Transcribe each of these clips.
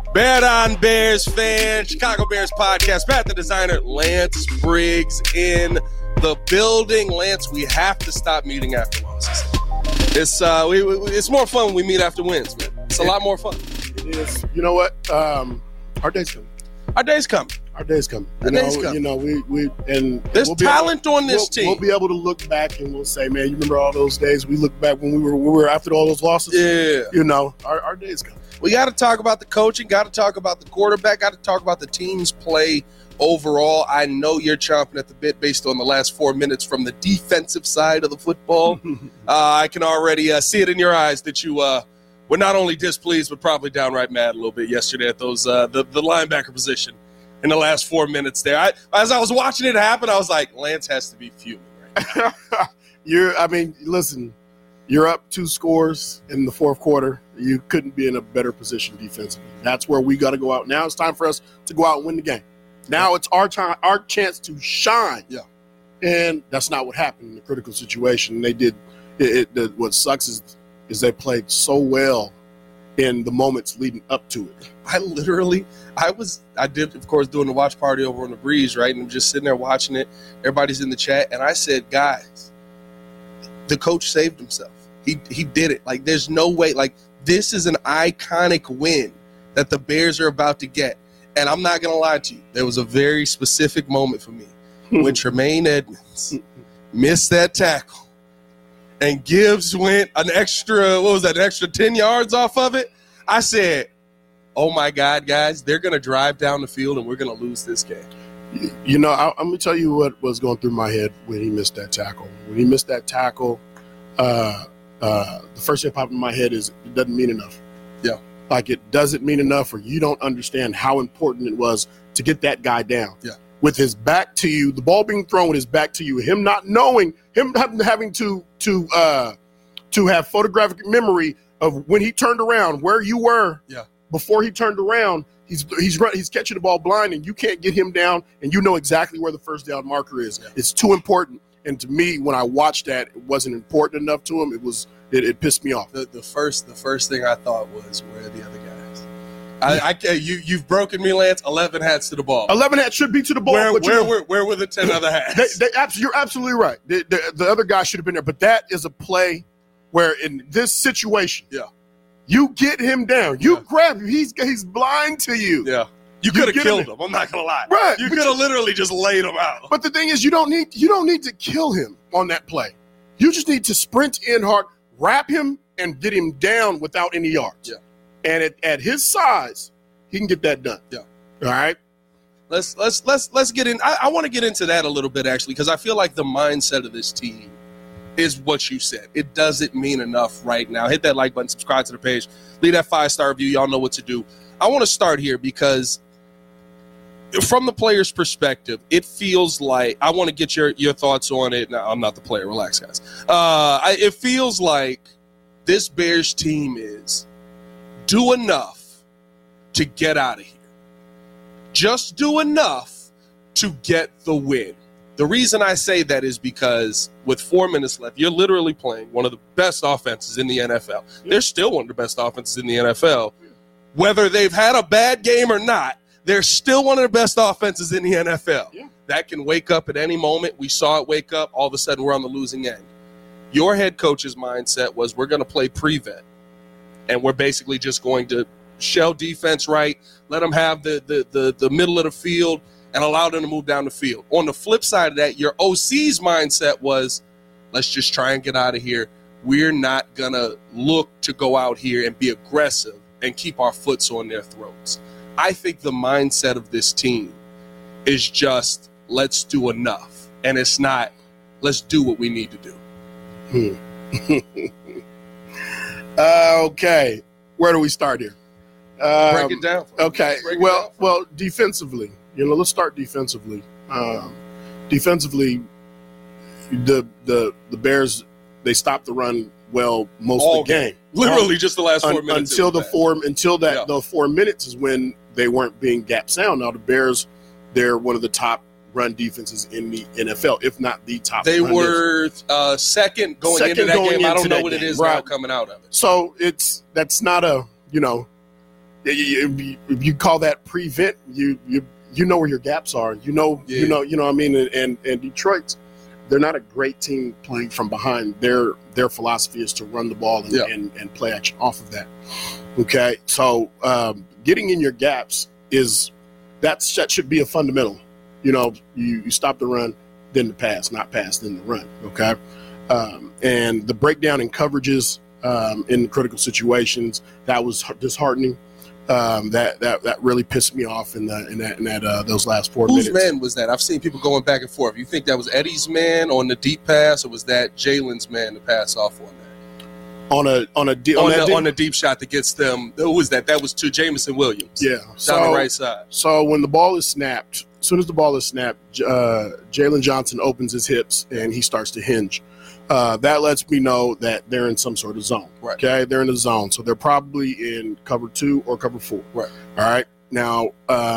Bet on Bears fan, Chicago Bears podcast. Pat the designer, Lance Briggs in the building. Lance, we have to stop meeting after losses. It's more fun when we meet after wins, man. It's a lot more fun. It is. You know what? Our day's coming. Our day's coming. Our day's coming. You know, there's we'll talent on this team. We'll be able to look back and we'll say, man, you remember all those days? We look back when we were after all those losses. Yeah. You know, our day's coming. We got to talk about the coaching, got to talk about the quarterback, got to talk about the team's play overall. I know you're chomping at the bit based on the last 4 minutes from the defensive side of the football. I can already see it in your eyes that you were not only displeased but probably downright mad a little bit yesterday at those the linebacker position in the last 4 minutes there. As I was watching it happen, I was like, Lance has to be fuming right now. Listen, you're up 2 scores in the fourth quarter. You couldn't be in a better position defensively. That's where we got to go out. Now it's time for us to go out and win the game. Now it's our time, our chance to shine. Yeah. And that's not what happened in the critical situation. They did what sucks is they played so well in the moments leading up to it. I did, of course, doing the watch party over on the Breeze, right? And I'm just sitting there watching it. Everybody's in the chat. And I said, guys, the coach saved himself. He did it. Like, there's no way. Like, this is an iconic win that the Bears are about to get. And I'm not going to lie to you. There was a very specific moment for me when Tremaine Edmonds missed that tackle and Gibbs went an extra 10 yards off of it. I said, oh, my God, guys, they're going to drive down the field and we're going to lose this game. You know, I'm going to tell you what was going through my head when he missed that tackle. When he missed that tackle, the first thing that popped in my head is it doesn't mean enough. Yeah. Like, it doesn't mean enough, or you don't understand how important it was to get that guy down. Yeah. With his back to you, the ball being thrown with his back to you, him not knowing, him having to have photographic memory of when he turned around, where you were before he turned around. He's catching the ball blind, and you can't get him down, and you know exactly where the first down marker is. Yeah. It's too important. And to me, when I watched that, it wasn't important enough to him. It pissed me off. The first thing I thought was, where are the other guys? You've broken me, Lance. 11 hats to the ball. 11 hats should be to the ball. Where were the 10 other hats? You're absolutely right. The other guy should have been there. But that is a play where, in this situation, you get him down. You grab him. He's blind to you. Yeah. You could have killed him. I'm not gonna lie. Right. You could have literally just laid him out. But the thing is, you don't need to kill him on that play. You just need to sprint in hard, wrap him, and get him down without any yards. Yeah. And at his size, he can get that done. Yeah. All right. Let's get in. I want to get into that a little bit, actually, because I feel like the mindset of this team is what you said. It doesn't mean enough right now. Hit that like button, subscribe to the page, leave that 5-star review. Y'all know what to do. I want to start here because from the player's perspective, it feels like – I want to get your thoughts on it. No, I'm not the player. Relax, guys. It feels like this Bears team is do enough to get out of here. Just do enough to get the win. The reason I say that is because with 4 minutes left, you're literally playing one of the best offenses in the NFL. They're still one of the best offenses in the NFL. Whether they've had a bad game or not, they're still one of the best offenses in the NFL. Yeah. That can wake up at any moment. We saw it wake up. All of a sudden, we're on the losing end. Your head coach's mindset was we're going to play prevent, and we're basically just going to shell defense right, let them have the middle of the field, and allow them to move down the field. On the flip side of that, your OC's mindset was let's just try and get out of here. We're not going to look to go out here and be aggressive and keep our foots on their throats. I think the mindset of this team is just let's do enough. And it's not let's do what we need to do. Okay. Where do we start here? Break it down. Okay. Well, defensively, let's start defensively. Defensively, the Bears, they stopped the run well most of the game. Literally just the last 4 minutes. The 4 minutes is when they weren't being gap sound. Now the Bears, they're one of the top run defenses in the NFL, if not the top. They were second going into that game. I don't know what it is now coming out of it. So that's not a, if you call that prevent, you know where your gaps are. You know what I mean. And Detroit, they're not a great team playing from behind. Their philosophy is to run the ball and play action off of that. Okay, so getting in your gaps that should be a fundamental. You stop the run, then the pass, not pass, then the run. Okay, and the breakdown in coverages in critical situations, that was disheartening. That really pissed me off in those last 4 minutes. Whose man was that? I've seen people going back and forth. You think that was Eddie's man on the deep pass, or was that Jalen's man to pass off on that? On the deep shot that gets them. Who was that? That was to Jameson Williams. Yeah, down the right side. So when the ball is snapped, as soon as the ball is snapped, Jalen Johnson opens his hips and he starts to hinge. That lets me know that they're in some sort of zone. Right. Okay, they're in a zone, so they're probably in cover 2 or cover 4. Right. All right. Now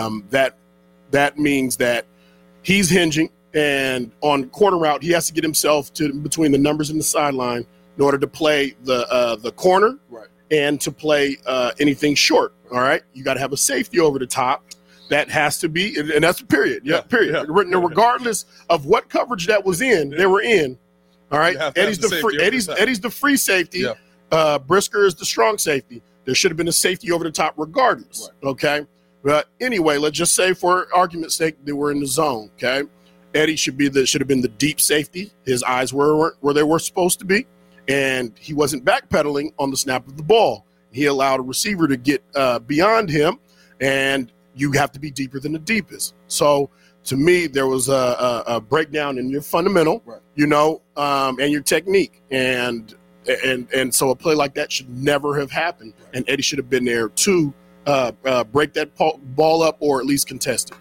that means that he's hinging, and on corner route, he has to get himself to between the numbers and the sideline in order to play the corner, right, and to play anything short. All right, you got to have a safety over the top. That has to be, and that's a period. Yeah, period. Yeah. Regardless of what coverage that was in, they were in. All right, Eddie's the free safety. Yeah. Brisker is the strong safety. There should have been a safety over the top regardless. Right. Okay, but anyway, let's just say for argument's sake they were in the zone. Okay, Eddie should have been the deep safety. His eyes were where they were supposed to be, and he wasn't backpedaling on the snap of the ball. He allowed a receiver to get beyond him, and you have to be deeper than the deepest. So to me, there was a breakdown in your fundamental, right, and your technique, and so a play like that should never have happened. Right. And Eddie should have been there to break that ball up or at least contest it.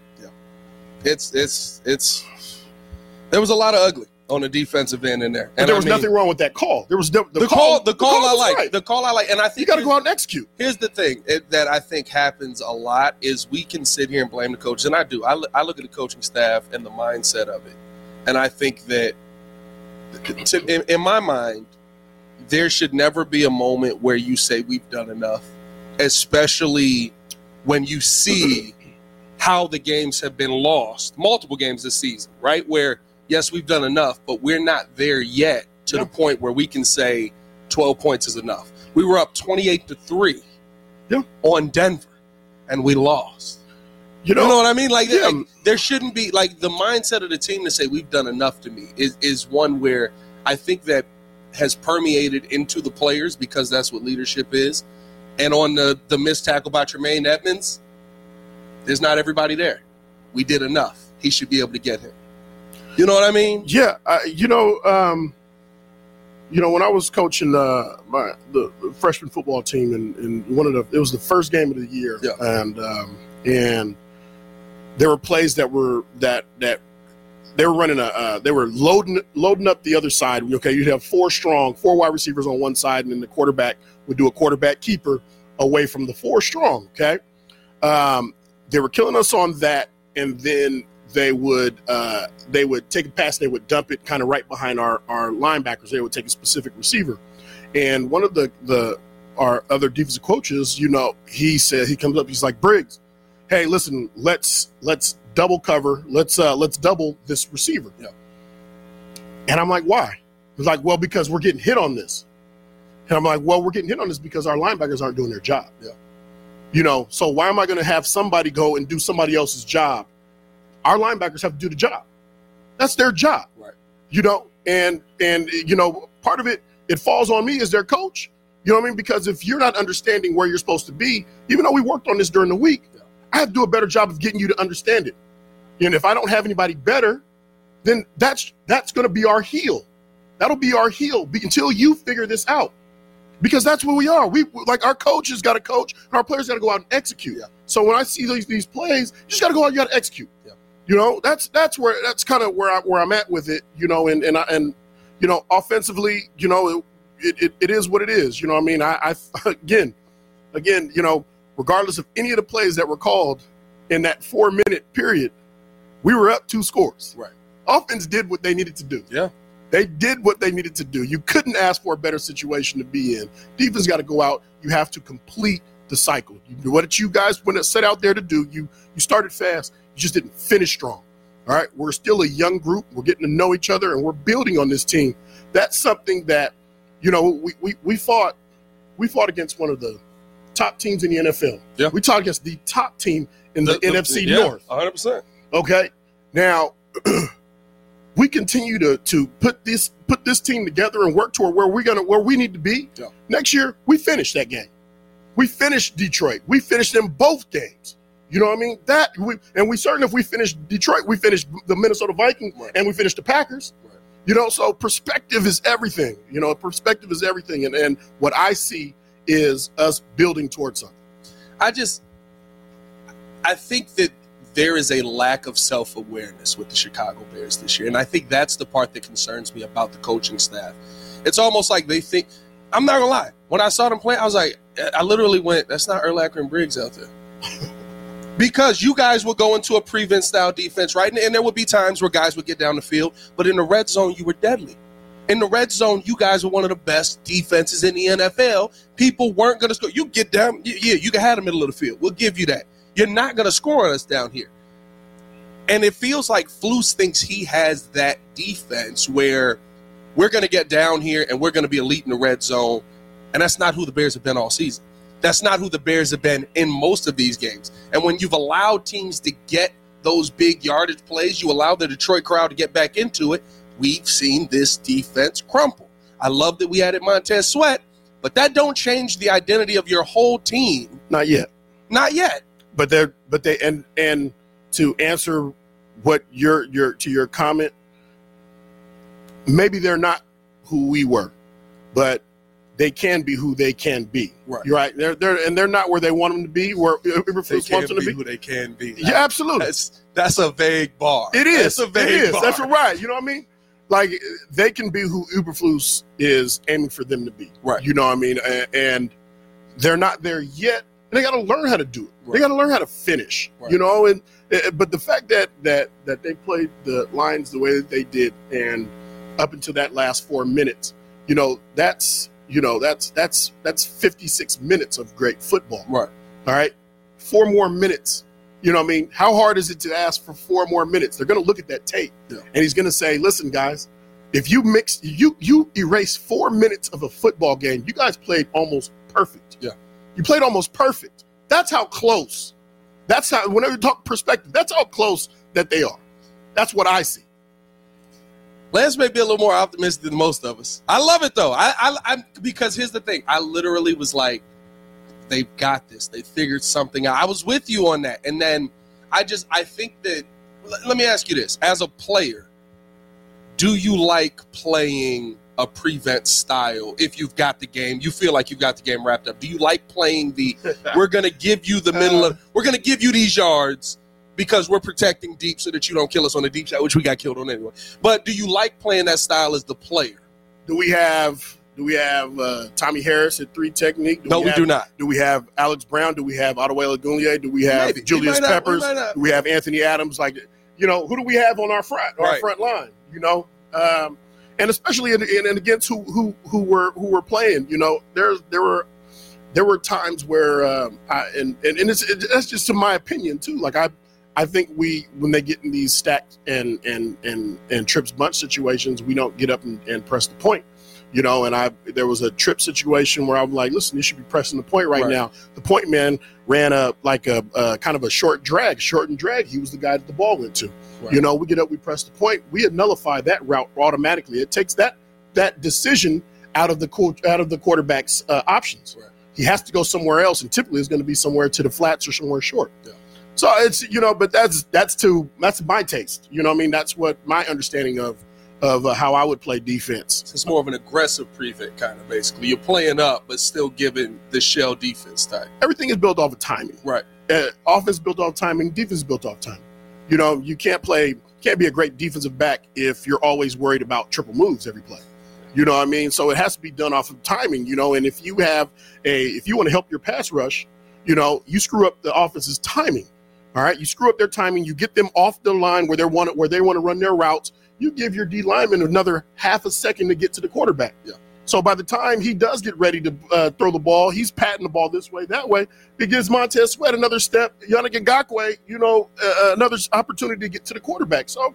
Yeah, there was a lot of ugly on the defensive end in there, and but there was nothing wrong with that call. There was the call I like. Right. The call I like, and I think you got to go out and execute. Here's the thing that I think happens a lot is we can sit here and blame the coaches, and I do. I look at the coaching staff and the mindset of it, and I think that in my mind, there should never be a moment where you say we've done enough, especially when you see how the games have been lost, multiple games this season, right? Where, yes, we've done enough, but we're not there yet to the point where we can say 12 points is enough. We were up 28-3 on Denver, and we lost. You know what I mean? Like there shouldn't be, like, the mindset of the team to say we've done enough to me is one where I think that has permeated into the players because that's what leadership is. And on the missed tackle by Tremaine Edmonds, there's not everybody there. We did enough. He should be able to get him. You know what I mean? Yeah. When I was coaching the freshman football team, and it was the first game of the year, and there were plays that they were running they were loading up the other side. Okay, you'd have four wide receivers on one side, and then the quarterback would do a quarterback keeper away from the four strong. Okay, they were killing us on that, and then they would take a pass, they would dump it kind of right behind our linebackers. They would take a specific receiver, and one of our other defensive coaches, he comes up, he's like, Briggs, hey, listen, let's double cover, let's double this receiver. Yeah. And I'm like, why? He's like, well, because we're getting hit on this. And I'm like, well, we're getting hit on this because our linebackers aren't doing their job. Yeah. So why am I going to have somebody go and do somebody else's job? Our linebackers have to do the job. That's their job. Right. And part of it falls on me as their coach. You know what I mean? Because if you're not understanding where you're supposed to be, even though we worked on this during the week, I have to do a better job of getting you to understand it. And if I don't have anybody better, then that's going to be our heel. That'll be our heel until you figure this out. Because that's what we are. We like our coach has got to coach, and our players got to go out and execute. Yeah. So when I see these plays, you just got to go out. You got to execute. Yeah. That's kind of where I'm at with it. And offensively, it is what it is. You know what I mean? I again, regardless of any of the plays that were called in that 4-minute period, we were up 2 scores. Right. Offense did what they needed to do. Yeah. They did what they needed to do. You couldn't ask for a better situation to be in. Defense got to go out. You have to complete the cycle. What you guys went set out there to do, you started fast. You just didn't finish strong. All right, we're still a young group. We're getting to know each other, and we're building on this team. That's something that, we fought against one of the top teams in the NFL. Yeah. We fought against the top team in the NFC North. 100%. Okay, now we continue to put this team together and work toward where we need to be. Yeah. Next year, we finish that game. We finished Detroit. We finished them both games. You know what I mean? We certain if we finish Detroit, we finished the Minnesota Vikings, right, and we finished the Packers. Right. So perspective is everything. Perspective is everything. And what I see is us building towards something. I think that there is a lack of self-awareness with the Chicago Bears this year. And I think that's the part that concerns me about the coaching staff. It's almost like they think, I'm not going to lie, when I saw them play, I literally went, that's not Urlacher and Briggs out there. Because you guys would go into a prevent-style defense, right? And there would be times where guys would get down the field. But in the red zone, you were deadly. In the red zone, you guys were one of the best defenses in the NFL. People weren't going to score. You get down, you can have the middle of the field. We'll give you that. You're not going to score on us down here. And it feels like Flus thinks he has that defense where we're going to get down here and we're going to be elite in the red zone. And that's not who the Bears have been all season. That's not who the Bears have been in most of these games. And when you've allowed teams to get those big yardage plays, you allow the Detroit crowd to get back into it, we've seen this defense crumple. I love that we added Montez Sweat, but that don't change the identity of your whole team. Not yet. Not yet. But to answer what your comment, maybe they're not who we were, but they can be who they can be. Right. You're right. They're not where they want them to be. Where Eberflus wants them to be. Who they can be. Yeah, absolutely. That's a vague bar. It is. It's a vague bar. That's right. You know what I mean? Like they can be who Eberflus is aiming for them to be. Right. You know what I mean? And they're not there yet. And they got to learn how to do it. Right. They got to learn how to finish. Right. But the fact that they played the Lions the way that they did, and up until that last 4 minutes, that's 56 minutes of great football. Right. All right. 4 more minutes. You know what I mean? How hard is it to ask for 4 more minutes? They're going to look at that tape, and he's going to say, listen, guys, if you erase 4 minutes of a football game, you guys played almost perfect. Yeah. You played almost perfect. That's how close. That's how, whenever you talk perspective, that's how close that they are. That's what I see. Lance may be a little more optimistic than most of us. I love it, though. I'm because here's the thing. I literally was like, they've got this. They figured something out. I was with you on that. And then I think that, let me ask you this. As a player, do you like playing a prevent style if you've got the game? You feel like you've got the game wrapped up. Do you like playing we're going to give you the middle we're going to give you these yards because we're protecting deep so that you don't kill us on the deep shot, which we got killed on anyway. But do you like playing that style as the player? Do we have Tommy Harris at 3 technique? No, we do not. Do we have Alex Brown? Do we have Adewale Ogunleye? Do we have Julius Peppers? Do we have Anthony Adams? Who do we have on our front line? And especially and against who were playing, there were times where that's just to my opinion too. Like I think when they get in these stacked and trips bunch situations, we don't get up and press the point. And there was a trip situation where I'm like, listen, you should be pressing the point right now. The point man ran a kind of a short and drag. He was the guy that the ball went to. Right. We get up, we press the point. We had nullified that route automatically. It takes that decision out of the quarterback's options. Right. He has to go somewhere else, and typically it's going to be somewhere to the flats or somewhere short. Yeah. So it's but that's my taste. That's what my understanding of how I would play defense. It's more of an aggressive prevent kind of basically. You're playing up, but still giving the shell defense type. Everything is built off of timing. Right. Offense built off timing. Defense built off timing. You can't be a great defensive back if you're always worried about triple moves every play. You know what I mean? So it has to be done off of timing, and if you want to help your pass rush, you screw up the offense's timing. All right. You screw up their timing, you get them off the line where they want to run their routes. You give your D lineman another half a second to get to the quarterback. Yeah. So by the time he does get ready to throw the ball, he's patting the ball this way, that way. It gives Montez Sweat another step. Yannick Ngakoue, another opportunity to get to the quarterback. So,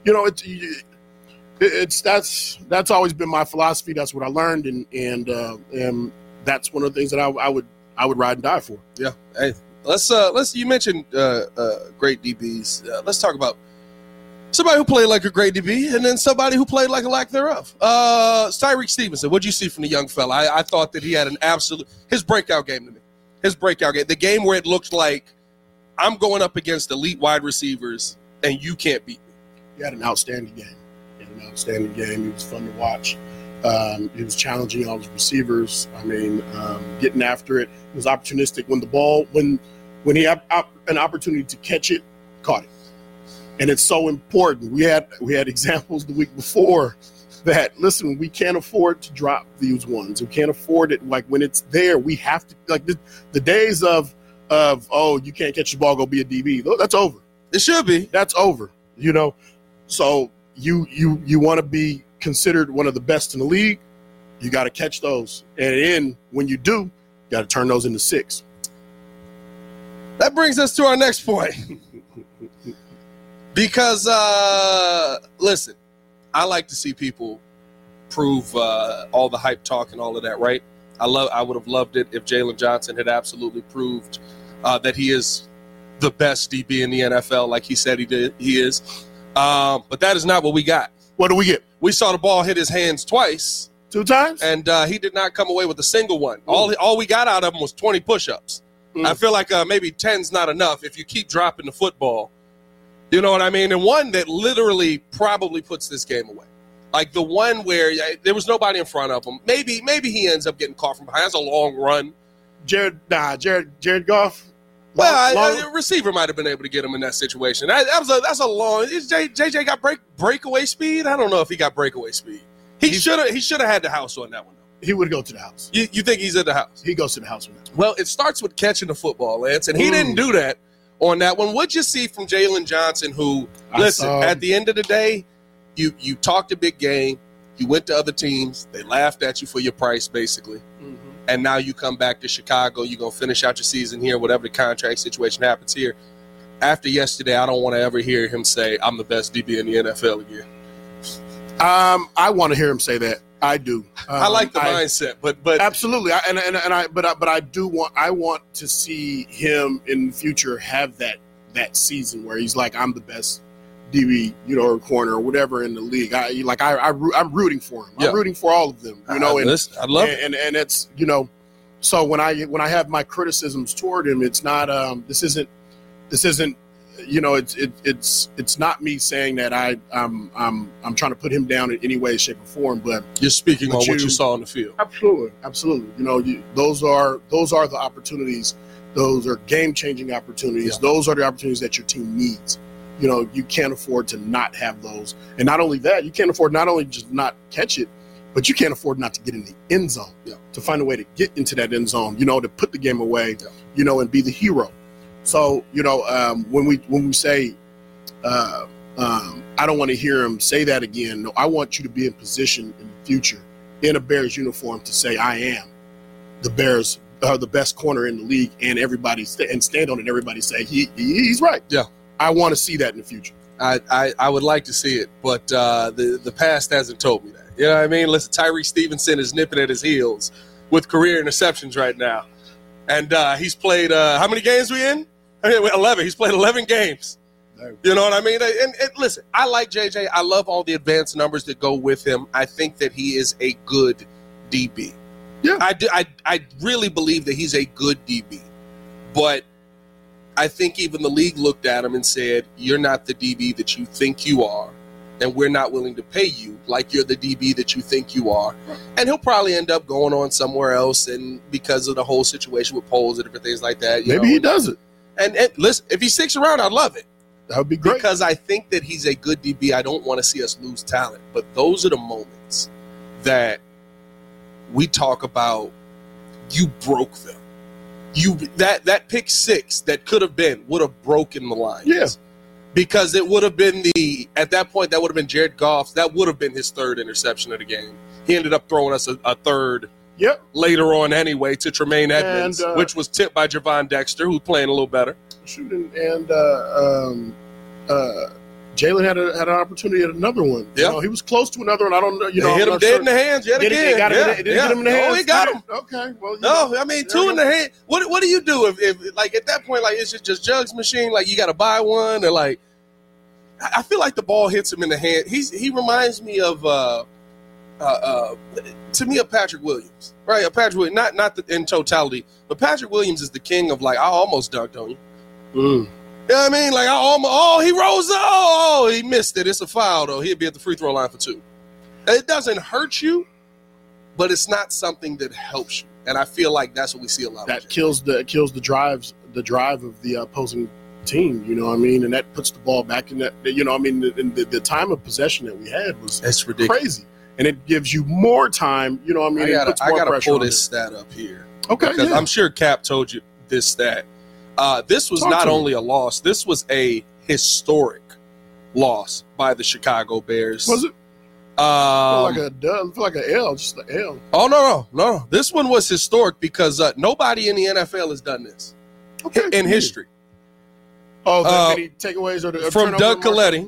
that's always been my philosophy. That's what I learned, and that's one of the things that I would ride and die for. Yeah. Hey, let's. You mentioned great DBs. Let's talk about somebody who played like a great DB, and then somebody who played like a lack thereof. Tyreek Stevenson, what did you see from the young fella? I thought that he had his breakout game to me. His breakout game. The game where it looked like I'm going up against elite wide receivers, and you can't beat me. He had an outstanding game. He was fun to watch. He was challenging all his receivers. Getting after it. He was opportunistic. When he had an opportunity to catch it, caught it. And it's so important. We had examples the week before that, listen, we can't afford to drop these ones. We can't afford it. Like, when it's there, we have to, like, the days of you can't catch the ball, go be a DB. That's over. It should be. That's over, So you want to be considered one of the best in the league, you got to catch those. And then when you do, you got to turn those into 6. That brings us to our next point. Because, listen, I like to see people prove all the hype talk and all of that, right? I would have loved it if Jalen Johnson had absolutely proved that he is the best DB in the NFL, like he said he is. But that is not what we got. What do we get? We saw the ball hit his hands twice. 2 times? And he did not come away with a single one. All we got out of him was 20 push-ups. I feel like maybe 10's not enough if you keep dropping the football. You know what I mean? And one that literally probably puts this game away. Like the one where there was nobody in front of him. Maybe he ends up getting caught from behind. That's a long run. Jared Goff. Well, a receiver might have been able to get him in that situation. That's a long. JJ got breakaway speed. I don't know if he got breakaway speed. He should have had the house on that one. He would go to the house. You think he's at the house? He goes to the house with that. Well, it starts with catching the football, Lance, and he didn't do that on that one. What'd you see from Jalen Johnson, who, listen, at the end of the day, you talked a big game, you went to other teams, they laughed at you for your price, basically, and now you come back to Chicago, you're going to finish out your season here, whatever the contract situation happens here. After yesterday, I don't want to ever hear him say, I'm the best DB in the NFL again. I want to hear him say that. I do. I like the mindset, but absolutely. I want to see him in the future have that season where he's like, I'm the best DB, or corner or whatever in the league. I'm rooting for him. Yeah. I'm rooting for all of them. I love it. And it's so when I have my criticisms toward him, it's not this isn't it's not me saying that I'm trying to put him down in any way, shape, or form. But you're speaking on what you saw on the field. Absolutely. Those are the opportunities. Those are game-changing opportunities. Yeah. Those are the opportunities that your team needs. You can't afford to not have those. And not only that, you can't afford not only just not catch it, but you can't afford not to get in the end zone. Yeah. To find a way to get into that end zone. To put the game away. Yeah. And be the hero. So, when we say, I don't want to hear him say that again. No, I want you to be in position in the future in a Bears uniform to say, I am the Bears are the best corner in the league, and everybody and stand on it. And everybody say he's right. Yeah, I want to see that in the future. I would like to see it, but the past hasn't told me that. You know what I mean? Listen, Tyreek Stevenson is nipping at his heels with career interceptions right now, and he's played how many games we in? 11. He's played 11 games. You know what I mean? And listen, I like JJ. I love all the advanced numbers that go with him. I think that he is a good DB. Yeah, I really believe that he's a good DB. But I think even the league looked at him and said, you're not the DB that you think you are, and we're not willing to pay you like you're the DB that you think you are. And he'll probably end up going on somewhere else, and because of the whole situation with polls and different things like that. Maybe he does it. And listen, if he sticks around, I'd love it. That would be great. Because I think that he's a good DB. I don't want to see us lose talent. But those are the moments that we talk about, you broke them. That pick six that could have been would have broken the Lions. Yeah. Because it would have been at that point, that would have been Jared Goff. That would have been his 3rd interception of the game. He ended up throwing us a third later on anyway to Tremaine Edmonds, which was tipped by Javon Dexter, who's playing a little better. Shooting, and Jalen had an opportunity at another one. Yeah. You know, he was close to another one. I don't know. You know, hit him dead in the hands yet again. Did he get him in the hands? Oh, he got him. Okay. Well, no, I mean, two in the hand. What do you do if like at that point, like it's just Jug's machine? Like you got to buy one, or like I feel like the ball hits him in the hand. He reminds me of to me of Patrick Williams, right? Patrick Williams, not in totality, but Patrick Williams is the king of like I almost dunked on you. You know what I mean? Like, he rose up. Oh, he missed it. It's a foul, though. He'd be at the free throw line for 2. It doesn't hurt you, but it's not something that helps you. And I feel like that's what we see a lot. That kills the drive of the opposing team. You know what I mean? And that puts the ball back in that. You know, I mean, the time of possession that we had was crazy, and it gives you more time. You know what I mean? I gotta pull this stat up here. Okay, because I'm sure Cap told you this stat. This was not only a loss, this was a historic loss by the Chicago Bears. Was it? Like an L, just an L. Oh, no. This one was historic because nobody in the NFL has done this in history. Oh, any takeaways or from Doug Coletti.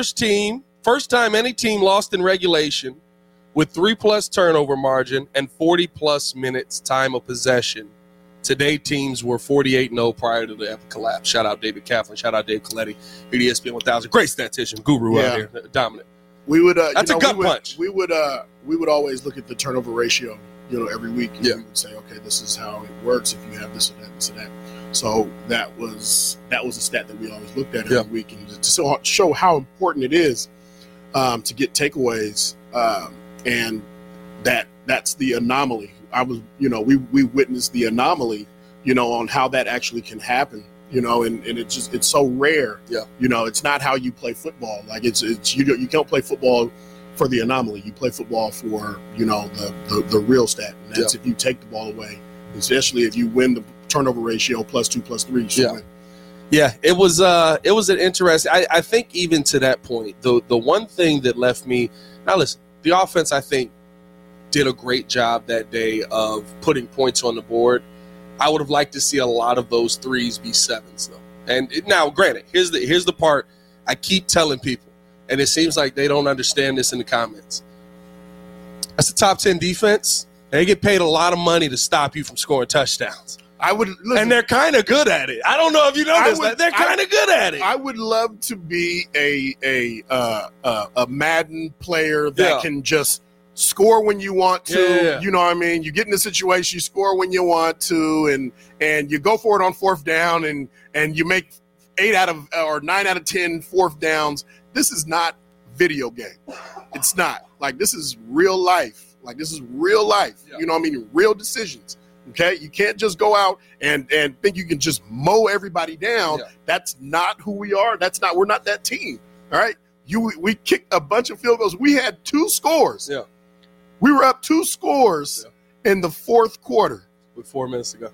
First time any team lost in regulation with 3+ turnover margin and 40+ minutes time of possession. Today, teams were 48-0 prior to the collapse. Shout out David Kaplan. Shout out Dave Coletti, ESPN 1000. Great statistician, guru out here, dominant. We would. That's a gut punch. We would always look at the turnover ratio, you know, every week. And we would say, okay, this is how it works if you have this and that, this and that. So that was a stat that we always looked at every week, and to show how important it is to get takeaways, and that's the anomaly. We witnessed the anomaly, you know, on how that actually can happen, you know, and it's so rare. Yeah. You know, it's not how you play football. Like you can't play football for the anomaly. You play football for, you know, the real stat. And that's if you take the ball away, especially if you win the turnover ratio +2, +3. You win. Yeah, it was an interesting. I think even to that point, the one thing that left me now, listen, the offense I think did a great job that day of putting points on the board. I would have liked to see a lot of those 3s be 7s though. And now, granted, here's the part I keep telling people, and it seems like they don't understand this in the comments. That's a top 10 defense. They get paid a lot of money to stop you from scoring touchdowns. And they're kind of good at it. I don't know if you noticed that. They're kind of good at it. I would love to be a Madden player that can just score when you want to. You know what I mean? You get in a situation, you score when you want to, and you go for it on 4th down, and you make 9 out of 10 4th downs. This is not video game. It's not. Like, this is real life. Like, this is real life. You know what I mean? Real decisions. Okay, you can't just go out and think you can just mow everybody down. That's not who we are. We're not that team. All right, we kicked a bunch of field goals. We had 2 scores. Yeah, we were up 2 scores in the 4th quarter with 4 minutes to go.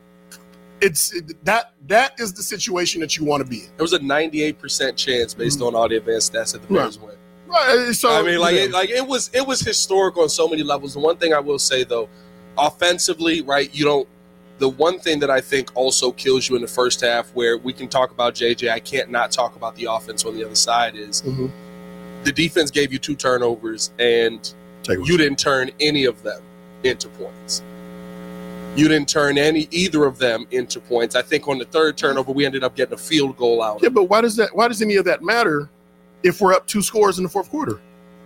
That is the situation that you want to be in. There was a 98% chance based on all the advanced stats that the Bears win. Right. So I mean, it was historic on so many levels. The one thing I will say though, offensively, right, the one thing that I think also kills you in the first half, where we can talk about JJ, I can't not talk about the offense on the other side, is the defense gave you 2 turnovers and you didn't turn any of them into points. You didn't turn either of them into points. I think on the 3rd turnover, we ended up getting a field goal out. Yeah, but why does any of that matter if we're up 2 scores in the 4th quarter?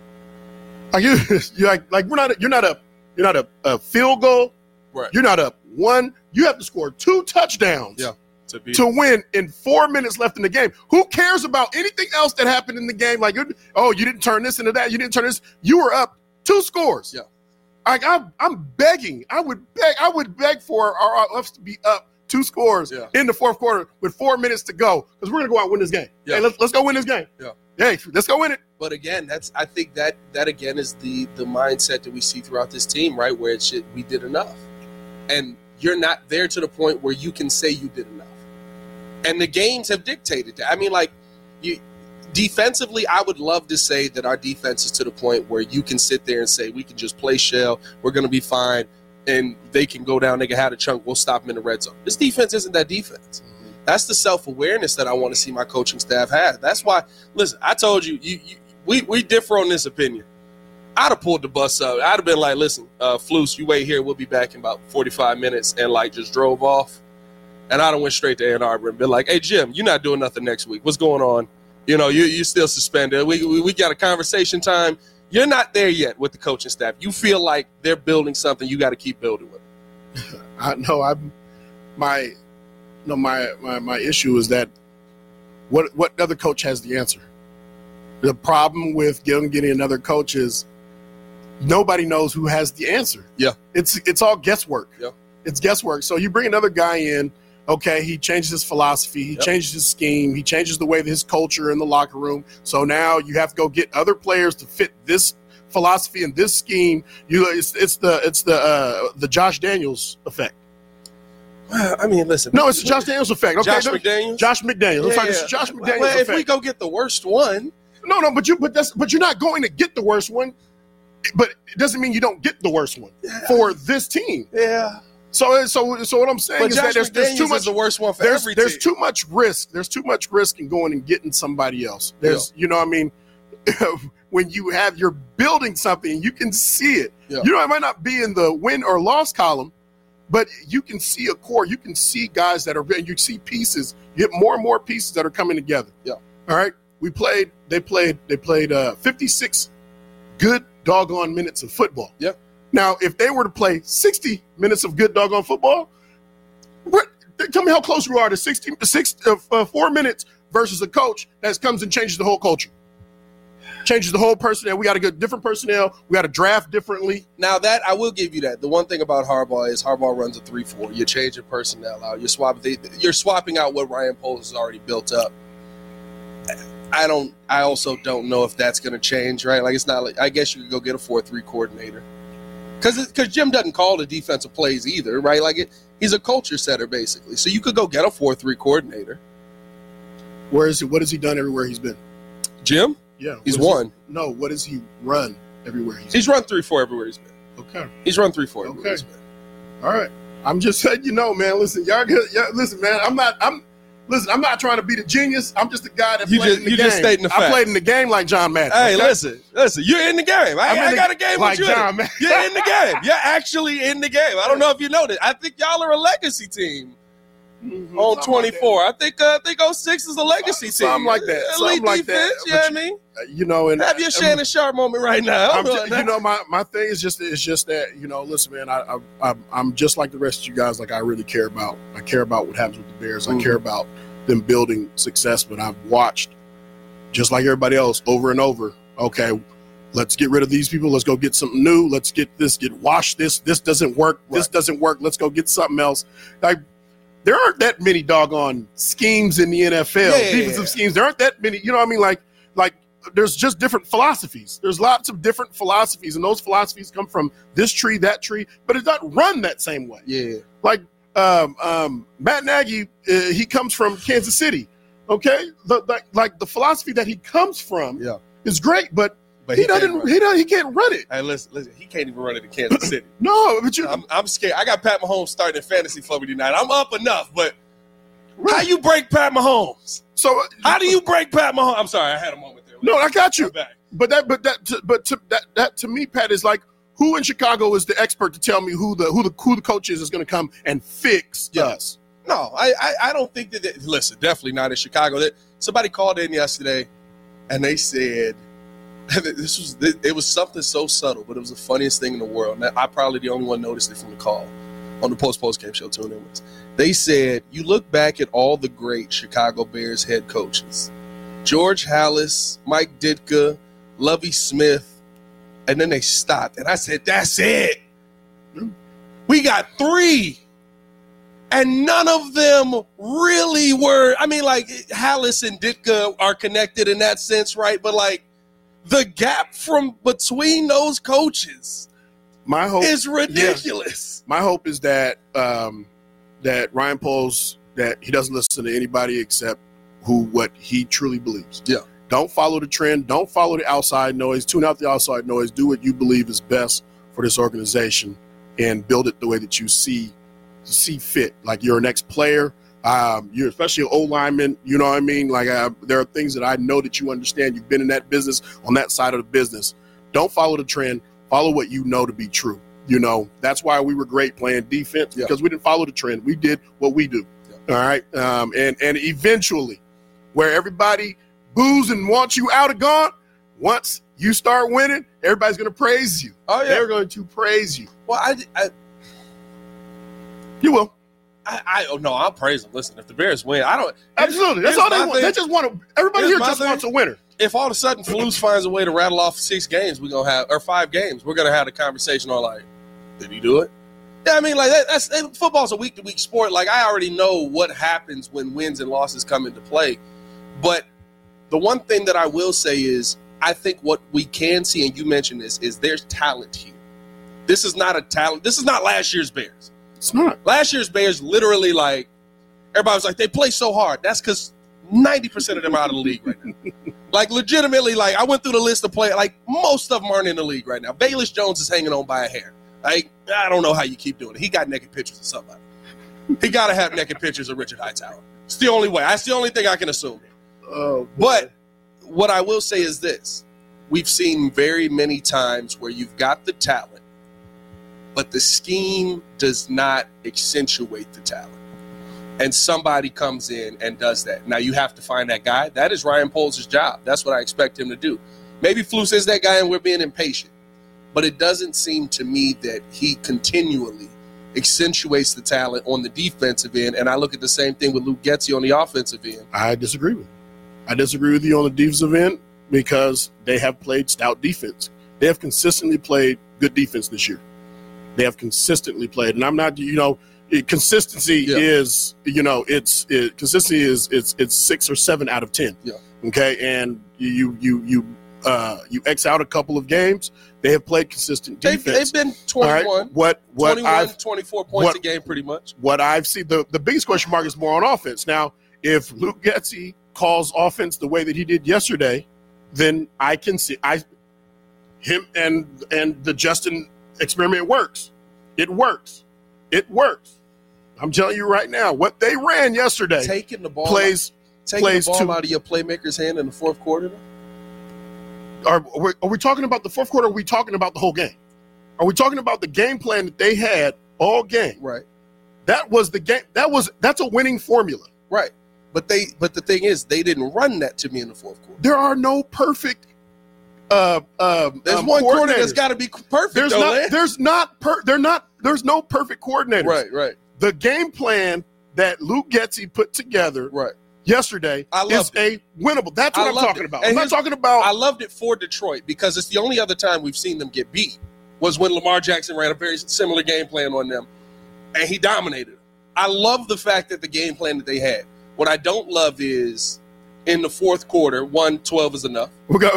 You're not a field goal. Right. You're not up 1. You have to score 2 touchdowns to win in 4 minutes left in the game. Who cares about anything else that happened in the game? Like, you didn't turn this into that. You didn't turn this. You were up 2 scores. Yeah. Like, I'm begging. I would beg for us to be up 2 scores in the 4th quarter with 4 minutes to go, because we're going to go out and win this game. Yeah. Hey, let's go win this game. Yeah. Hey, let's go win it. But again, I think that again is the mindset that we see throughout this team, right? Where we did enough. And you're not there to the point where you can say you did enough. And the games have dictated that. I mean, like, defensively, I would love to say that our defense is to the point where you can sit there and say we can just play shell, we're going to be fine, and they can go down, they can have a chunk, we'll stop them in the red zone. This defense isn't that defense. That's the self-awareness that I want to see my coaching staff have. That's why, listen, I told you, we differ on this opinion. I'd have pulled the bus up. I'd have been like, listen, Flus, you wait here. We'll be back in about 45 minutes, and, like, just drove off. And I'd have went straight to Ann Arbor and been like, hey, Jim, you're not doing nothing next week. What's going on? You know, you're still suspended. We got a conversation time. You're not there yet with the coaching staff. You feel like they're building something. You got to keep building with it. My issue is that what other coach has the answer? The problem with getting another coach is nobody knows who has the answer. Yeah, it's all guesswork. Yeah, it's guesswork. So you bring another guy in. Okay, he changes his philosophy. He changes his scheme. He changes the way that his culture in the locker room. So now you have to go get other players to fit this philosophy and this scheme. It's the Josh Daniels effect. I mean, listen. No, it's the Josh Daniels effect. Okay, Josh McDaniels. Josh McDaniels. Yeah, It's Josh McDaniels well, effect. If we go get the worst one. No, but you're not going to get the worst one. But it doesn't mean you don't get the worst one for this team. Yeah. So what I'm saying is that there's too much. The worst one for every There's team. too much risk. There's too much risk in going and getting somebody else. You know what I mean? When you're building something, you can see it. Yeah. You know, it might not be in the win or loss column, but you can see a core. You can see guys that are, and you see pieces. You get more and more pieces that are coming together. Yeah. All right. They played 56 good doggone minutes of football. Yeah. Now, if they were to play 60 minutes of good doggone football, tell me how close you are to 4 minutes versus a coach that comes and changes the whole culture. Changes the whole personnel. We got to get different personnel. We got to draft differently. Now, that I will give you that. The one thing about Harbaugh is Harbaugh runs a 3-4. You're changing personnel out. You're swapping out what Ryan Poles has already built up. I also don't know if that's going to change, right? Like, it's not like, I guess you could go get a 4-3 coordinator. Because Jim doesn't call the defensive plays either, right? Like, he's a culture setter, basically. So you could go get a 4-3 coordinator. What has he done everywhere he's been? Jim? Yeah. He's won. What does he run everywhere he's run 3-4 everywhere he's been. Okay. He's run 3-4 everywhere he's been. All right. I'm just saying, man, listen, listen, man, I'm not trying to be the genius. I'm just a guy that played in the game. Just stating the fact. I played in the game like John Madden. Hey, okay? listen, you're in the game. I got a game like with you. John Madden. You're in the game. You're actually in the game. I don't know if you know that. I think y'all are a legacy team on 24. I think 06 is a legacy team. Something like that. Elite like defense, that. You know what I mean? And have your Shannon Sharp moment right now. My thing is just that, listen, man, I'm just like the rest of you guys. Like, I really care about what happens with the Bears. I care about them building success, but I've watched, just like everybody else, over and over. Okay, let's get rid of these people. Let's go get something new. Let's wash this. This doesn't work. Right. This doesn't work. Let's go get something else. Like, there aren't that many doggone schemes in the NFL. Defensive schemes. There aren't that many. You know what I mean? Like there's just different philosophies. There's lots of different philosophies, and those philosophies come from this tree, that tree, but it's not run that same way. Yeah. Like Matt Nagy, he comes from Kansas City. Okay, the philosophy that he comes from is great, but he can't run it. Hey, listen, he can't even run it in Kansas City. No, but I'm scared. I got Pat Mahomes starting in fantasy football tonight. I'm up enough, but how you break Pat Mahomes? So how do you break Pat Mahomes? I'm sorry, I had a moment there. No, I got you. But that to me, Pat, is like, who in Chicago is the expert to tell me who the coach is going to come and fix us? No, I don't think that. Listen, definitely not in Chicago. Somebody called in yesterday, and they said it was something so subtle, but it was the funniest thing in the world. And I probably the only one noticed it from the call on the post-game show. Tune in with. They said, you look back at all the great Chicago Bears head coaches, George Halas, Mike Ditka, Lovie Smith. And then they stopped. And I said, that's it. We got 3. And none of them really were. I mean, like, Halas and Ditka are connected in that sense, right? But, like, the gap from between those coaches is ridiculous. My hope is that that Ryan Poles, that he doesn't listen to anybody except what he truly believes. Yeah. Don't follow the trend. Don't follow the outside noise. Tune out the outside noise. Do what you believe is best for this organization and build it the way that you see fit. Like you're an ex-player. You're especially an old lineman. You know what I mean? Like there are things that I know that you understand. You've been in that business, on that side of the business. Don't follow the trend. Follow what you know to be true. You know, that's why we were great playing defense, because we didn't follow the trend. We did what we do. All right. And eventually, where everybody boos and wants you out of gone, once you start winning, everybody's going to praise you. Oh, yeah. They're going to praise you. Well, You will. I'll praise them. Listen, if the Bears win, I don't. Absolutely. That's all they want. They just want to. Everybody here just wants a winner. If all of a sudden Flus finds a way to rattle off 6 games, we're going to have, or 5 games, we're going to have a conversation on like, did he do it? Yeah, I mean, like that's football's a week-to-week sport. Like I already know what happens when wins and losses come into play. But the one thing that I will say is I think what we can see, and you mentioned this, is there's talent here. This is not a talent. This is not last year's Bears. It's not. Last year's Bears literally like everybody was like, they play so hard. That's because 90% of them are out of the league right now. Like legitimately, like I went through the list of players, like most of them aren't in the league right now. Bayless Jones is hanging on by a hair. Like I don't know how you keep doing it. He got naked pictures of somebody. He got to have naked pictures of Richard Hightower. It's the only way. That's the only thing I can assume. Oh, but what I will say is this. We've seen very many times where you've got the talent, but the scheme does not accentuate the talent. And somebody comes in and does that. Now, you have to find that guy. That is Ryan Poles' job. That's what I expect him to do. Maybe Flus is that guy and we're being impatient. But it doesn't seem to me that he continually accentuates the talent on the defensive end. And I look at the same thing with Luke Getsy on the offensive end. I disagree with you. I disagree with you on the defensive end because they have played stout defense. They have consistently played good defense this year. They have consistently played. And I'm not, consistency is, consistency is it's 6 or 7 out of 10. Yeah. Okay. And you X out a couple of games. They have played consistent defense. They've been 21, right. 24 points a game pretty much. What I've seen, the biggest question mark is more on offense. Now, if Luke Getsy calls offense the way that he did yesterday, then I can see him and the Justin experiment works. It works. I'm telling you right now, what they ran yesterday taking the ball plays out of your playmaker's hand in the fourth quarter. Are we talking about the fourth quarter? Or are we talking about the whole game? Are we talking about the game plan that they had all game? Right. That was the game. That's a winning formula. Right. But the thing is, they didn't run that to me in the fourth quarter. There are no perfect. There's one corner that's got to be perfect. There's no perfect coordinators. Right. The game plan that Luke Getsy put together yesterday is a winnable. That's what I'm talking about. I'm not talking about. I loved it for Detroit because it's the only other time we've seen them get beat was when Lamar Jackson ran a very similar game plan on them, and he dominated them. I love the fact that the game plan that they had. What I don't love is in the fourth quarter, 12 is enough.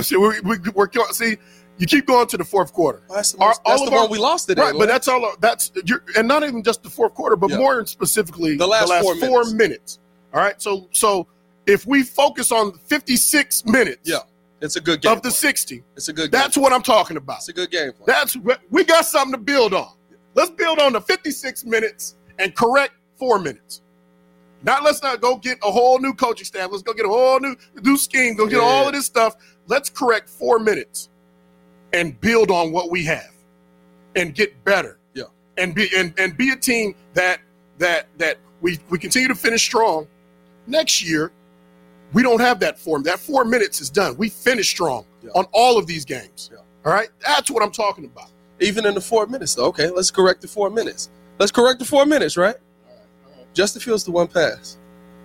See, you keep going to the fourth quarter. That's the one we lost today. Right, but that's all. And not even just the fourth quarter, but more specifically the last 4 minutes. All right, so if we focus on 56 minutes, it's a good game of the 60. It's a good game. That's what I'm talking about. It's a good game plan. We got something to build on. Let's build on the 56 minutes and correct 4 minutes. Let's not go get a whole new coaching staff. Let's go get a whole new scheme. Go get all of this stuff. Let's correct 4 minutes and build on what we have and get better. Yeah. And be a team that we continue to finish strong. Next year, we don't have that form. That 4 minutes is done. We finish strong on all of these games. Yeah. All right? That's what I'm talking about. Even in the 4 minutes, though. Okay, let's correct the 4 minutes. Let's correct the 4 minutes, right? Justin Fields to one pass.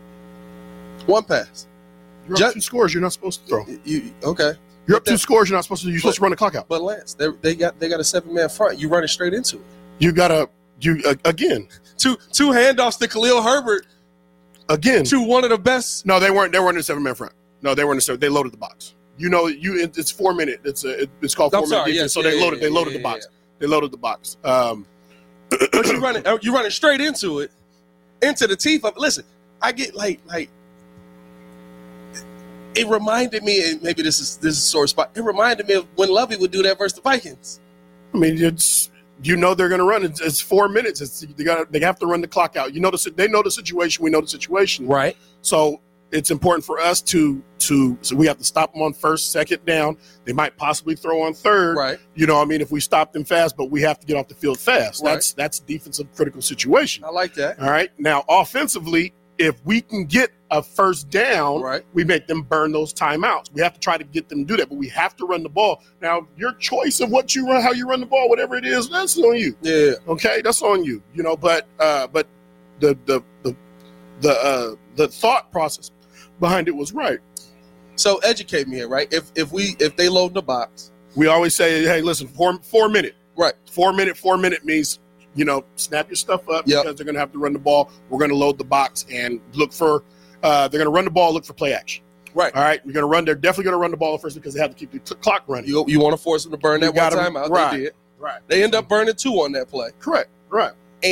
One pass. You're up 2 scores you're not supposed to throw. Okay. You're up 2 scores you're not supposed to. You're supposed to run the clock out. But Lance, they got a 7-man front. You running straight into it. You again. Two handoffs to Khalil Herbert. Again. To one of the best. No, they weren't. They weren't in the 7-man front. No, they weren't in the 7. They loaded the box. It's 4 minute. It's called 4 minute defense. So they loaded the box. They loaded the box. But you running straight into it. Into the teeth of it. Listen, I get like It reminded me, and maybe this is a sore spot. It reminded me of when Lovey would do that versus the Vikings. I mean, they're going to run. It's 4 minutes. They have to run the clock out. They know the situation. We know the situation. Right. So it's important for us so we have to stop them on first, second down. They might possibly throw on third. Right. If we stop them fast, but we have to get off the field fast. Right. That's defensive critical situation. I like that. All right. Now, offensively, if we can get a first down, right, we make them burn those timeouts. We have to try to get them to do that, but we have to run the ball. Now, your choice of what you run, how you run the ball, whatever it is, that's on you. Yeah. Okay, that's on you. But the thought process behind it was right. So educate me here, right? If they load in the box, we always say, hey, listen, 4 minute. Right. 4 minute means, snap your stuff up because they're going to have to run the ball. We're going to load the box and look for they're going to run the ball, look for play action. Right. All right. They're definitely going to run the ball first because they have to keep the clock running. You want to force them to burn that one time out. Right. They did. Right. They end up burning 2 on that play. Correct. Right.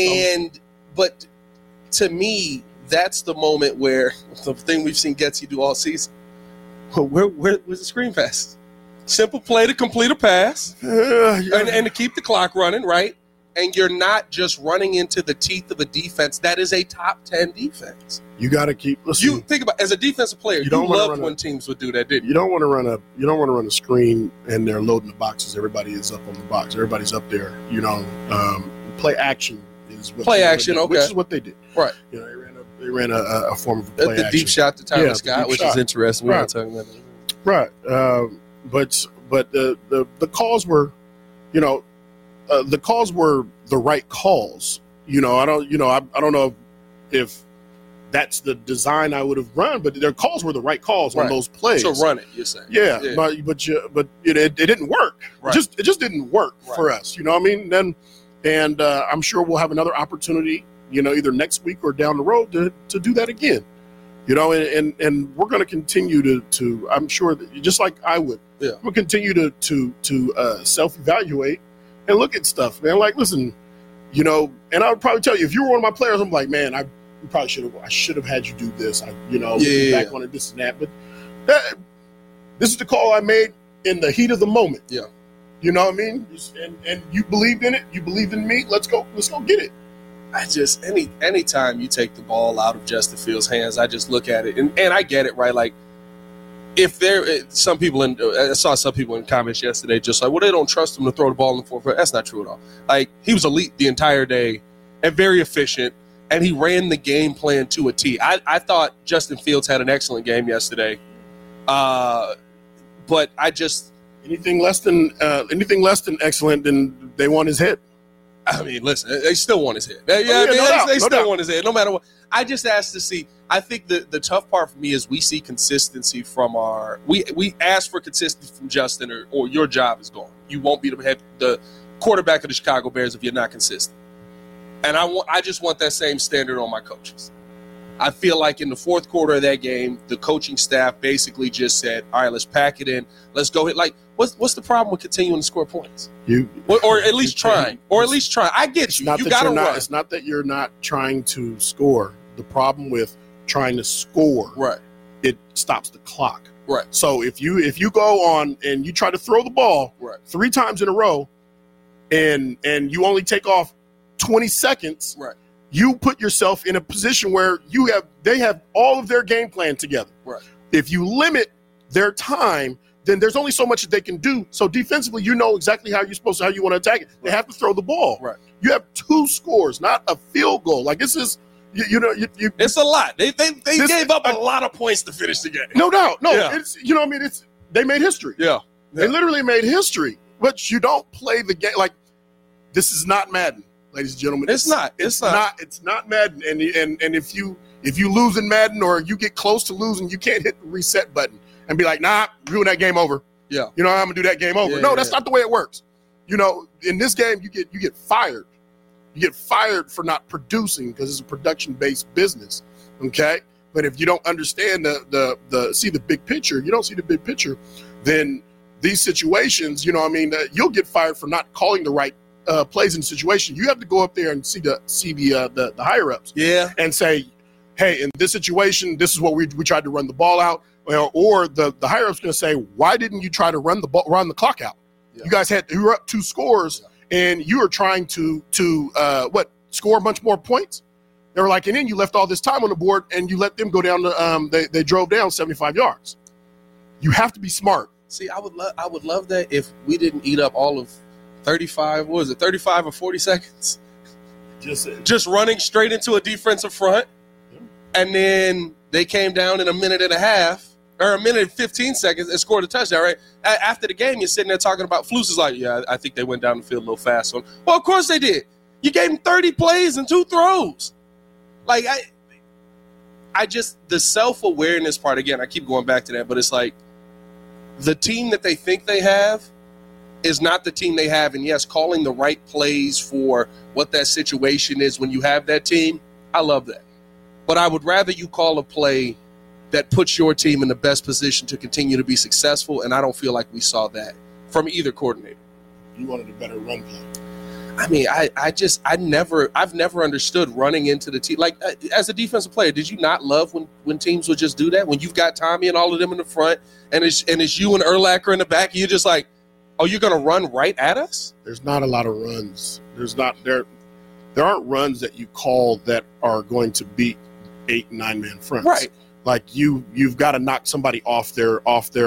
But to me, that's the moment where the thing we've seen Getsy do all season. Where's the screen pass? Simple play to complete a pass and to keep the clock running, right? And you're not just running into the teeth of a defense. That is a top 10 defense. You got to keep listening. You think about as a defensive player, you loved when teams would do that, didn't you? You don't want to run a screen and they're loading the boxes. Everybody is up on the box. Everybody's up there. Play action is what play action. Did, okay, which is what they did. Right. They ran a form of play the action. deep shot to Tyler Scott, which is interesting. Right. Right. But the calls were, the calls were the right calls. I don't know if that's the design I would have run, but their calls were the right calls on those plays. So run it, you're saying? Yeah. But it didn't work. Right. It just didn't work for us. You know what I mean? And I'm sure we'll have another opportunity, either next week or down the road to do that again. And we're going to continue to I'm sure that just like I would, we'll continue to self-evaluate and look at stuff, man. Like, listen, and I would probably tell you, if you were one of my players, I'm like, man, I should have had you do this. Back on it, this and that. But this is the call I made in the heat of the moment. Yeah. You know what I mean? And you believed in it. You believed in me. Let's go get it. Anytime you take the ball out of Justin Fields' hands, I just look at it and I get it, right? Like, if some people I saw some people in comments yesterday just like, well, they don't trust him to throw the ball in the fourth. That's not true at all. Like, he was elite the entire day and very efficient, and he ran the game plan to a T. I thought Justin Fields had an excellent game yesterday, but I just anything less than excellent, then they want his head. I mean, listen, they still want his head. They still want his head, no matter what. I just asked to see. I think the tough part for me is we see consistency from we ask for consistency from Justin, or your job is gone. You won't be the quarterback of the Chicago Bears if you're not consistent. And I just want that same standard on my coaches. I feel like in the fourth quarter of that game, the coaching staff basically just said, all right, let's pack it in. Let's go hit. Like, what's the problem with continuing to score points? Or at least trying. I get you. You got to run. It's not that you're not trying to score. The problem with trying to score, it stops the clock. Right. So if you go on and you try to throw the ball 3 times in a row and you only take off 20 seconds, you put yourself in a position where they have all of their game plan together. Right. If you limit their time, then there's only so much that they can do. So defensively, you know exactly how you want to attack it. They have to throw the ball. Right. You have 2 scores, not a field goal. Like, this is it's a lot. They gave up a lot of points to finish the game. No doubt. No, it's they made history. Yeah. They literally made history. But you don't play the game like this is not Madden, ladies and gentlemen. It's not. It's not Madden. And if you lose in Madden or you get close to losing, you can't hit the reset button and be like, nah, doing that game over. Yeah. I'm gonna do that game over. That's not the way it works. In this game, you get fired. You get fired for not producing because it's a production-based business, okay? But if you don't understand see the big picture, you don't see the big picture, then these situations, you'll get fired for not calling the right plays in the situation. You have to go up there and see the higher ups, and say, hey, in this situation, this is what we tried to run the ball out. or the higher up's going to say, why didn't you try to run the clock out? Yeah. You were up 2 scores, and you were trying to score much more points. They were like, and then you left all this time on the board, and you let them go down to they drove down 75 yards. You have to be smart. See, I would love that if we didn't eat up all of 35 or 40 seconds, just running straight into a defensive front, and then they came down in a minute and a half or a minute and 15 seconds and scored a touchdown. Right after the game, you're sitting there talking about Flus is like, yeah, I think they went down the field a little fast. Well, of course they did. You gave them 30 plays and 2 throws. Like I just the self-awareness part again. I keep going back to that, but it's like the team that they think they have is not the team they have. And yes, calling the right plays for what that situation is when you have that team, I love that. But I would rather you call a play that puts your team in the best position to continue to be successful, and I don't feel like we saw that from either coordinator. You wanted a better run play. I mean, I've never understood running into the team. Like, as a defensive player, did you not love when teams would just do that? When you've got Tommy and all of them in the front, and it's you and Urlacher in the back, and you're just like, oh, you're going to run right at us? There's not a lot of runs. There aren't runs that you call that are going to beat 8 and 9 man fronts. Right. Like you've got to knock somebody off their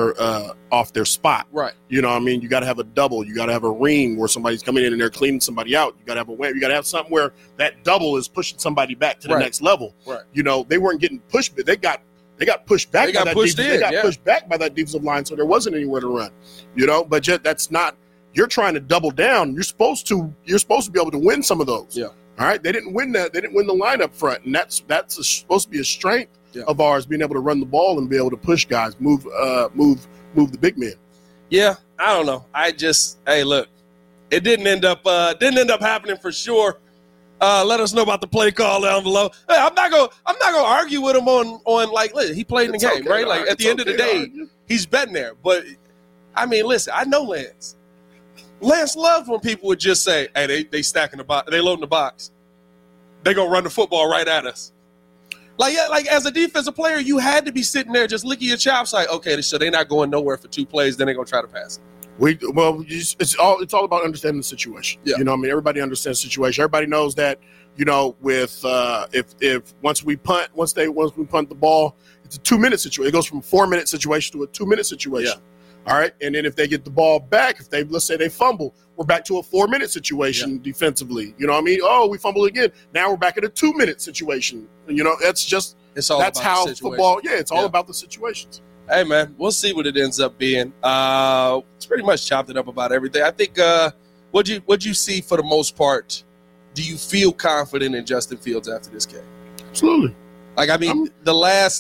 spot. Right. You know what I mean? You got to have a double. You got to have a ream where somebody's coming in and they're cleaning somebody out. You got to have a wham. You got to have something where that double is pushing somebody back to the next level. Right. You know, they weren't getting pushed, but they got pushed back. They got pushed back by that defensive line, so there wasn't anywhere to run. You know, but that's not. You're trying to double down. You're supposed to be able to win some of those. Yeah. All right. They didn't win that. They didn't win the line up front, and that's supposed to be a strength of ours, being able to run the ball and be able to push guys, move the big men. Yeah, I don't know. Hey, look, it didn't end up happening for sure. Let us know about the play call down below. Hey, I'm not gonna argue with him on like, listen, he played in the game, right? Like at the end of the day, he's been there. But I mean, listen, I know Lance. Lance loved when people would just say, "Hey, they stacking the box, they loading the box, they gonna run the football right at us." Like as a defensive player, you had to be sitting there just licking your chops like, okay, so they're not going nowhere for 2 plays, then they're going to try to pass it. It's all about understanding the situation. Yeah. You know what I mean? Everybody understands the situation. Everybody knows that, you know, with if once we punt the ball, it's a 2-minute situation. It goes from a 4-minute situation to a 2-minute situation. Yeah. All right. And then if they get the ball back, let's say they fumble, we're back to a 4-minute situation defensively. You know what I mean? Oh, we fumble again. Now we're back at a 2-minute situation. And, you know, that's how football. Yeah, it's all about the situations. Hey, man, we'll see what it ends up being. It's pretty much chopped it up about everything. I think what'd you see for the most part? Do you feel confident in Justin Fields after this game? Absolutely. Like, I mean, the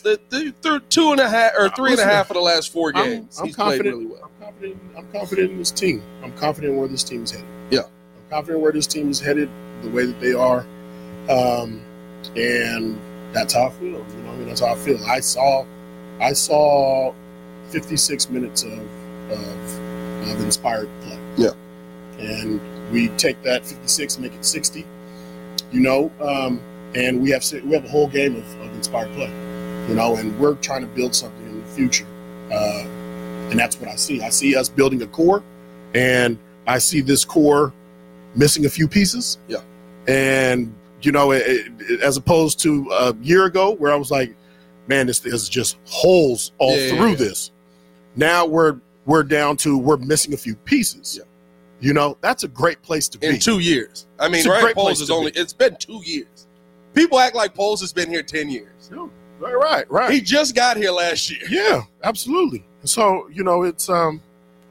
2.5 or 3.5 of the last 4 games, he's played really well. I'm confident in this team. I'm confident where this team is headed. Yeah. I'm confident where this team is headed, the way that they are. And that's how I feel. You know what I mean? That's how I feel. I saw 56 minutes of inspired play. Yeah. And we take that 56 and make it 60. You know, and we have a whole game of inspired play, you know, and we're trying to build something in the future. And that's what I see. I see us building a core, and I see this core missing a few pieces. Yeah. And, you know, as opposed to a year ago where I was like, man, this is just holes all through this. Now we're down to we're missing a few pieces. Yeah. You know, that's a great place to be. In 2 years. I mean, Ryan Poles it's been 2 years. People act like Poles has been here 10 years. Yeah, right. He just got here last year. Yeah, absolutely. So, you know, it's I'm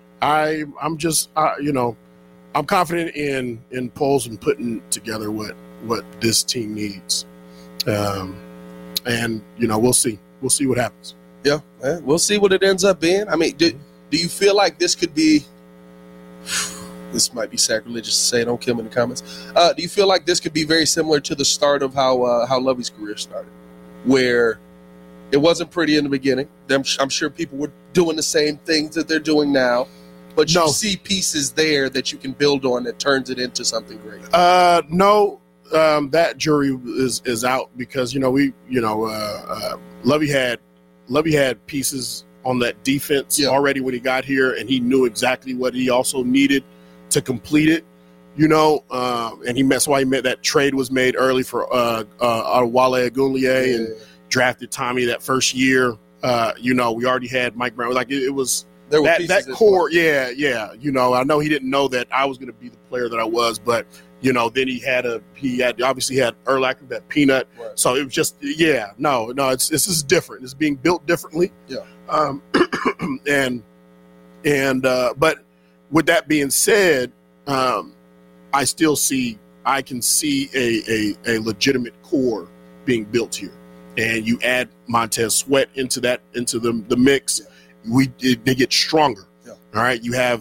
confident in Poles and putting together what this team needs. And, you know, we'll see what happens. Yeah, we'll see what it ends up being. I mean, do you feel like this could be this might be sacrilegious to say, don't kill me in the comments. Do you feel like this could be very similar to the start of how Lovey's career started, where it wasn't pretty in the beginning? I'm sure people were doing the same things that they're doing now, but you see pieces there that you can build on that turns it into something great. No, that jury is out because, you know, Lovey had Lovey had pieces on that defense already when he got here, and he knew exactly what he also needed to complete it. And that's why that trade was made early for Wale Agunlie and drafted Tommy that first year. We already had Mike Brown. Like it was that core. Yeah. I know he didn't know that I was going to be the player that I was, but then he obviously had Urlacher, that peanut. Right. So it was just, this is different. It's being built differently. Yeah. But with that being said, I can see a legitimate core being built here. And you add Montez Sweat into the mix, they get stronger. Yeah. All right. You have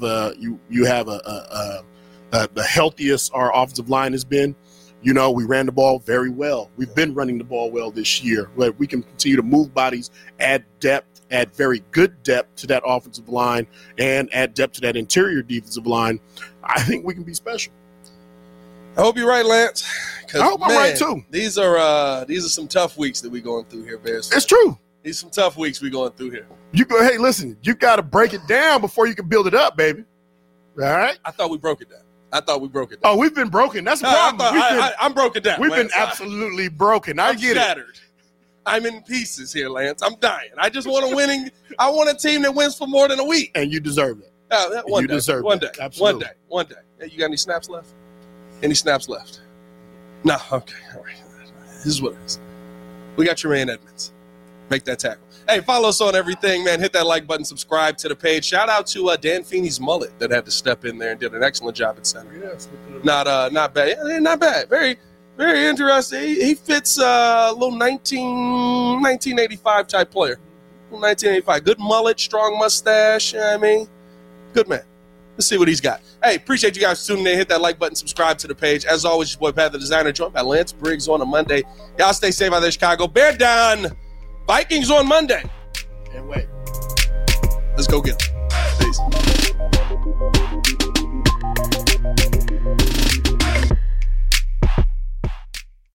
the healthiest our offensive line has been. We ran the ball very well. We've been running the ball well this year. But we can continue to move bodies, add depth, add very good depth to that offensive line, and add depth to that interior defensive line. I think we can be special. I hope you're right, Lance. I hope I'm right too. These are some tough weeks that we're going through here, Bears. It's true. These are some tough weeks we're going through here. Hey, listen, you got to break it down before you can build it up, baby. All right? I thought we broke it down. Oh, we've been broken. That's the problem. I'm broken down. We've been absolutely broken. I'm shattered. I'm in pieces here, Lance. I'm dying. I just want I want a team that wins for more than a week. And you deserve it. One day. Absolutely. One day. Hey, you got any snaps left? Any snaps left? No. Okay. All right. This is what it is. We got Tremaine Edmonds. Make that tackle. Hey, follow us on everything, man. Hit that like button, subscribe to the page. Shout out to Dan Feeney's mullet that had to step in there and did an excellent job at center. Yes. Not bad. Yeah, not bad. Very, very interesting. He fits a little 1985 type player. 1985. Good mullet, strong mustache. You know what I mean? Good man. Let's see what he's got. Hey, appreciate you guys tuning in. Hit that like button, subscribe to the page. As always, your boy Pat the Designer, joined by Lance Briggs on a Monday. Y'all stay safe out there, Chicago. Bear down. Vikings on Monday. Can't wait. Let's go get them. Peace.